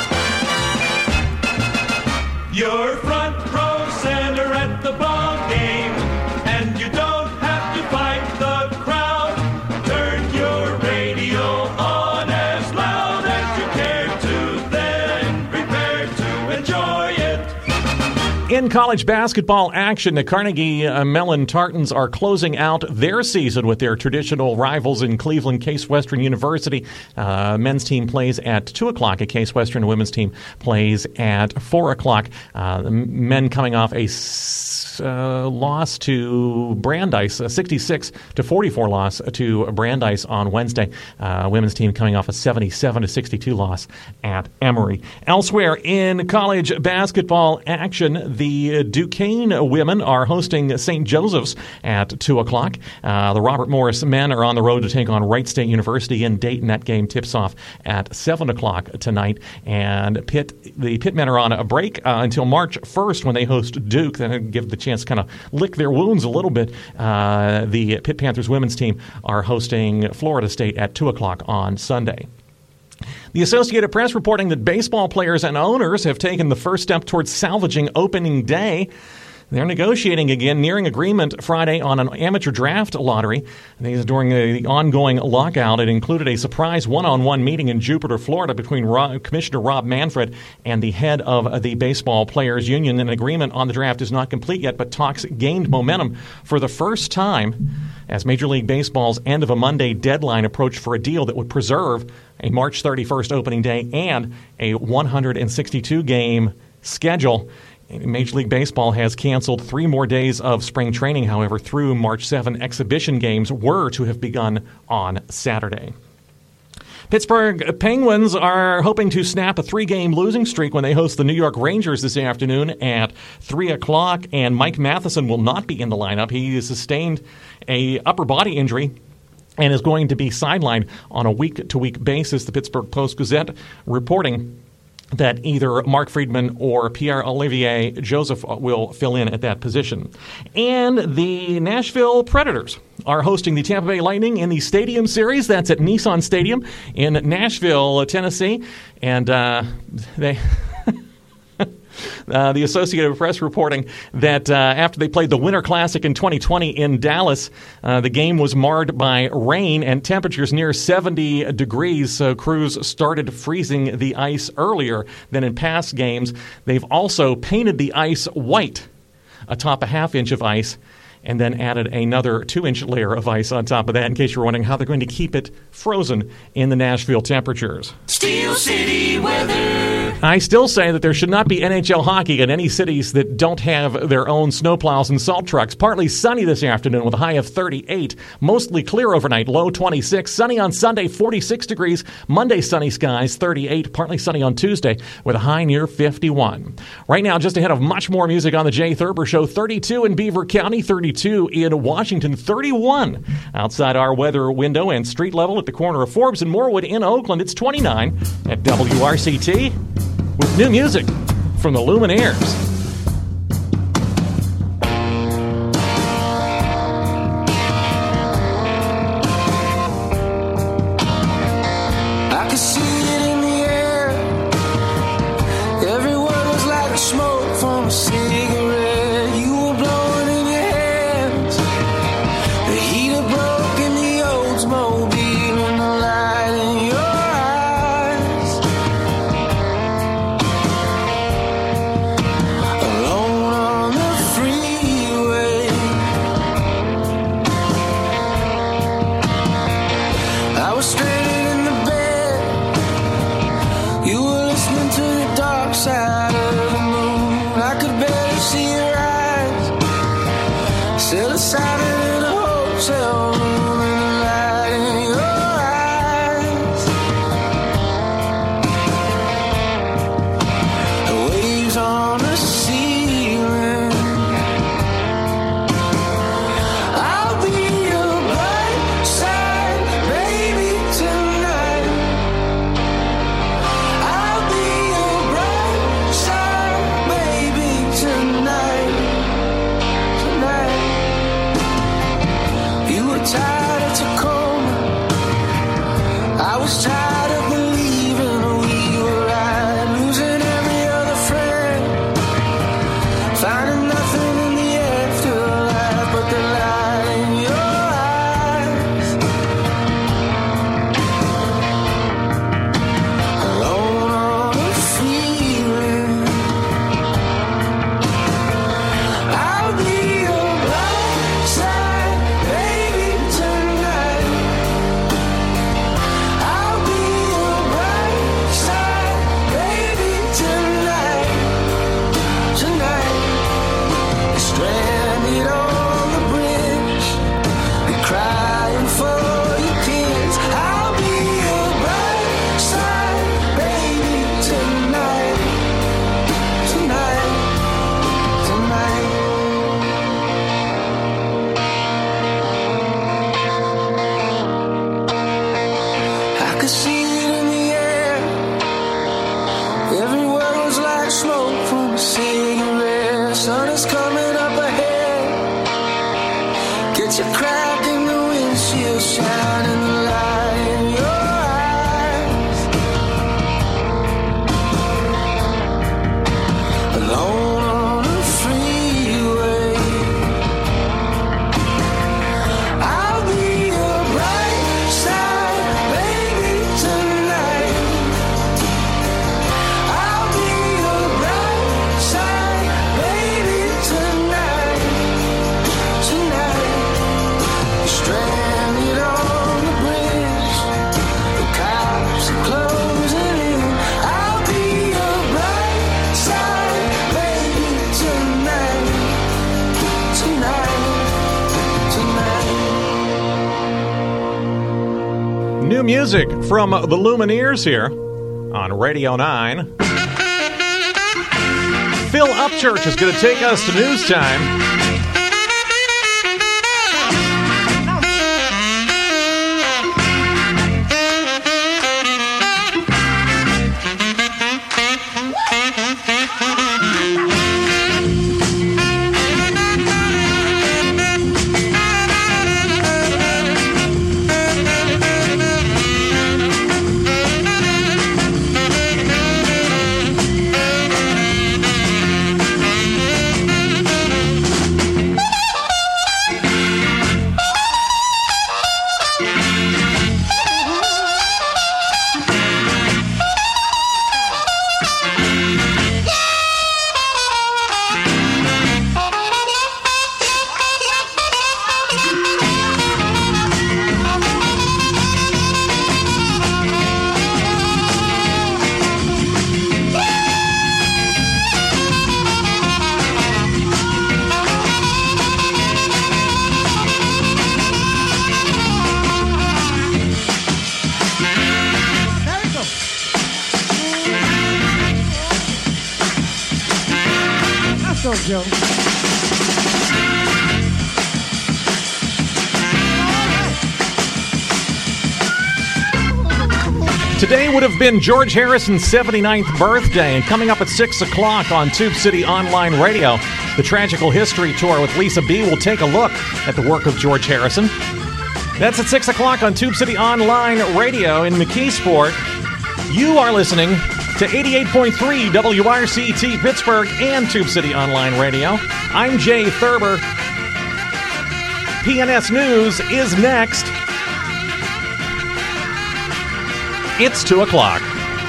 You're front row center at the ball game, and you don't have to fight the crowd. Turn your radio on as loud as you care to, then prepare to enjoy it. In college basketball action, the Carnegie uh, Mellon Tartans are closing out their season with their traditional rivals in Cleveland, Case Western University. Uh, men's team plays at two o'clock at Case Western. The women's team plays at four o'clock. Uh, the men coming off a uh, loss to Brandeis, a sixty-six to forty-four loss to Brandeis on Wednesday. Uh, women's team coming off a seventy-seven to sixty-two loss at Emory. Elsewhere in college basketball action, the Duquesne women are hosting Saint Joseph's at two o'clock. Uh, the Robert Morris men are on the road to take on Wright State University in Dayton. That game tips off at seven o'clock tonight. And Pitt, the Pitt men are on a break uh, until March first when they host Duke. Then give the chance to kind of lick their wounds a little bit. Uh, the Pitt Panthers women's team are hosting Florida State at two o'clock on Sunday. The Associated Press reporting that baseball players and owners have taken the first step towards salvaging opening day. They're negotiating again, nearing agreement Friday on an amateur draft lottery. These during the ongoing lockout. It included a surprise one-on-one meeting in Jupiter, Florida, between Rob, Commissioner Rob Manfred and the head of the Baseball Players Union. An agreement on the draft is not complete yet, but talks gained momentum for the first time as Major League Baseball's end of a Monday deadline approached for a deal that would preserve a March thirty-first opening day and a one hundred sixty-two game schedule. Major League Baseball has canceled three more days of spring training. However, through March seventh, exhibition games were to have begun on Saturday. Pittsburgh Penguins are hoping to snap a three-game losing streak when they host the New York Rangers this afternoon at three o'clock, and Mike Matheson will not be in the lineup. He sustained a upper body injury and is going to be sidelined on a week-to-week basis. The Pittsburgh Post-Gazette reporting that either Mark Friedman or Pierre-Olivier Joseph will fill in at that position. And the Nashville Predators are hosting the Tampa Bay Lightning in the Stadium Series. That's at Nissan Stadium in Nashville, Tennessee. And uh, they... Uh, the Associated Press reporting that uh, after they played the Winter Classic in twenty twenty in Dallas, uh, the game was marred by rain and temperatures near seventy degrees, so crews started freezing the ice earlier than in past games. They've also painted the ice white atop a half inch of ice and then added another two-inch layer of ice on top of that in case you're wondering how they're going to keep it frozen in the Nashville temperatures. Steel City weather. I still say that there should not be N H L hockey in any cities that don't have their own snowplows and salt trucks. Partly sunny this afternoon with a high of thirty-eight. Mostly clear overnight, low twenty-six. Sunny on Sunday, forty-six degrees. Monday, sunny skies, thirty-eight. Partly sunny on Tuesday with a high near fifty-one. Right now, just ahead of much more music on the Jay Thurber Show, thirty-two in Beaver County, thirty-two in Washington, thirty-one outside our weather window and street level at the corner of Forbes and Morwood in Oakland. It's twenty-nine at W R C T. With new music from the Lumineers. I could see it in the air. Every word was like smoke from a cigarette. You were blowing in your hands. The heater broke in the Oldsmobile and the light in your eyes. Alone on the freeway, I was stranded in the bed. You were listening to the dark side of the moon. I could barely see your eyes. Still aside in a hotel room and the light in your eyes. The waves on the ceiling. I'll be your bright side, baby, tonight. I'll be your bright side, baby, tonight. Tonight. You were tired of Tacoma. I was tired of believing we were right. Losing every other friend. Finding nothing in the afterlife but the light in your eyes. Alone on the feeling. I'll be your bright side, baby, tonight. I'll be your bright side, baby, tonight. Tonight. You're stranded on the bridge. You're crying for your kids. I'll be your bright side, baby, tonight. Tonight. Tonight. I could see it in the air. Every word was like smoke from a cigarette. Sun is coming up ahead. Get your crack in the windshield, shining the light in your eyes. Alone on the freeway. New music from the Lumineers here on Radio nine. Phil Upchurch is going to take us to news time. Joe. Today would have been George Harrison's seventy-ninth birthday, and coming up at six o'clock on Tube City Online Radio, the Tragical History Tour with Lisa B. will take a look at the work of George Harrison. That's at six o'clock on Tube City Online Radio in McKeesport. You are listening to eighty-eight point three W R C T Pittsburgh and Tube City Online Radio. I'm Jay Thurber. P N S News is next. It's two o'clock.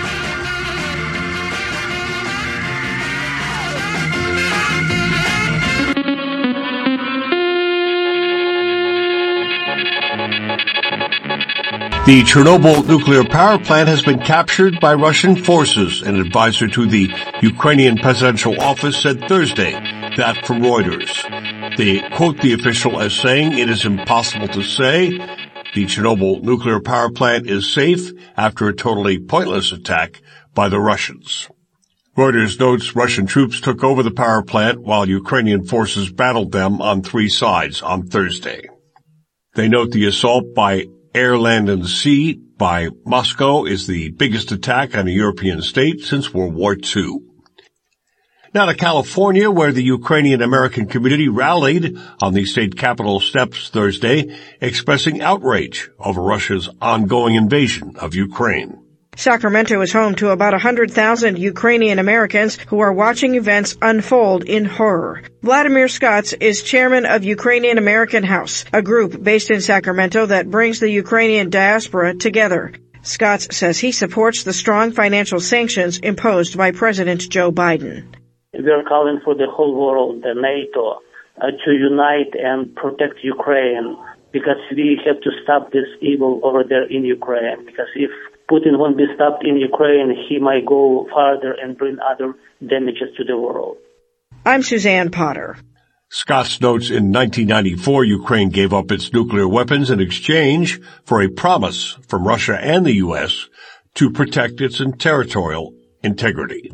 The Chernobyl nuclear power plant has been captured by Russian forces. An advisor to the Ukrainian presidential office said Thursday that from Reuters. They quote the official as saying it is impossible to say the Chernobyl nuclear power plant is safe after a totally pointless attack by the Russians. Reuters notes Russian troops took over the power plant while Ukrainian forces battled them on three sides on Thursday. They note the assault by air, land, and sea by Moscow is the biggest attack on a European state since World War Two. Now to California, where the Ukrainian-American community rallied on the state capitol steps Thursday, expressing outrage over Russia's ongoing invasion of Ukraine. Sacramento is home to about one hundred thousand Ukrainian Americans who are watching events unfold in horror. Vladimir Scotts is chairman of Ukrainian American House, a group based in Sacramento that brings the Ukrainian diaspora together. Scotts says he supports the strong financial sanctions imposed by President Joe Biden. We are calling for the whole world, the NATO, uh, to unite and protect Ukraine, because we have to stop this evil over there in Ukraine. Because if Putin won't be stopped in Ukraine, he might go farther and bring other damages to the world. I'm Suzanne Potter. Scotts notes in nineteen ninety-four, Ukraine gave up its nuclear weapons in exchange for a promise from Russia and the U S to protect its territorial integrity.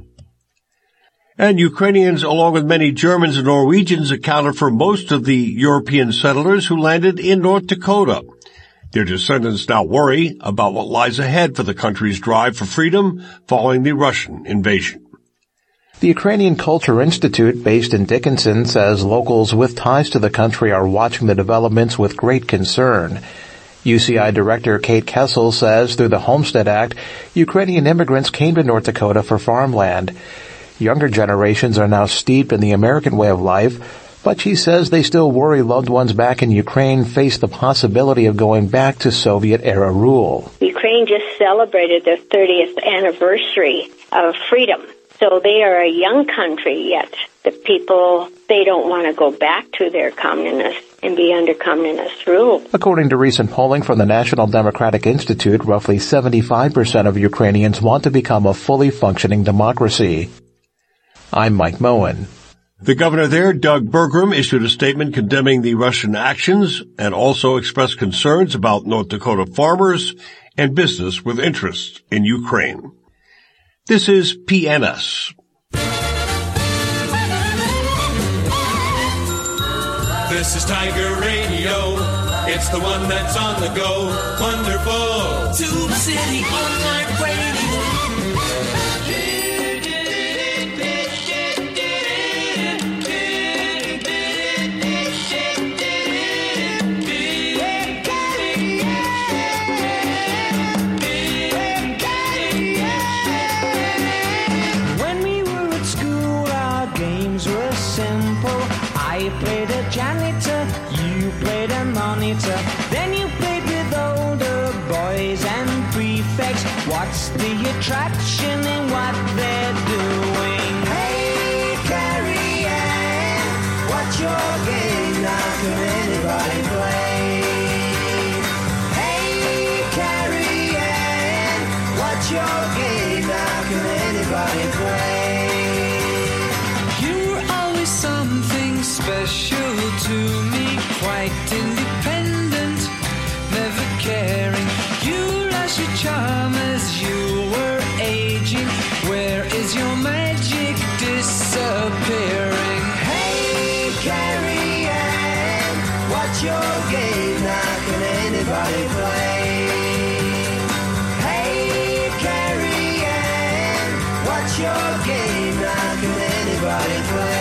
And Ukrainians, along with many Germans and Norwegians, accounted for most of the European settlers who landed in North Dakota. Their descendants now worry about what lies ahead for the country's drive for freedom following the Russian invasion. The Ukrainian Culture Institute, based in Dickinson, says locals with ties to the country are watching the developments with great concern. U C I Director Kate Kessel says through the Homestead Act, Ukrainian immigrants came to North Dakota for farmland. Younger generations are now steeped in the American way of life, but she says they still worry loved ones back in Ukraine face the possibility of going back to Soviet-era rule. Ukraine just celebrated their thirtieth anniversary of freedom. So they are a young country, yet the people, they don't want to go back to their communist and be under communist rule. According to recent polling from the National Democratic Institute, roughly seventy-five percent of Ukrainians want to become a fully functioning democracy. I'm Mike Moen. The governor there, Doug Burgum, issued a statement condemning the Russian actions and also expressed concerns about North Dakota farmers and business with interests in Ukraine. This is P N S. This is Tiger Radio. It's the one that's on the go. Wonderful. Tube City Online Radio. When we were at school, our games were simple. I played a janitor, you played a monitor. Then you played with older boys and prefects. What's the attraction in what they're doing? Hey, Carrie Ann, what's your game? Now can anybody play? Hey, Carrie Ann, what's your game? Now can anybody play? You're always something special to me, quite independent, never caring. You lost your charm as you were aging. Where is your magic disappearing? Hey, Carrie Ann, what's your game? Now can anybody play? Hey, Carrie Ann, what's your game? Now can anybody play?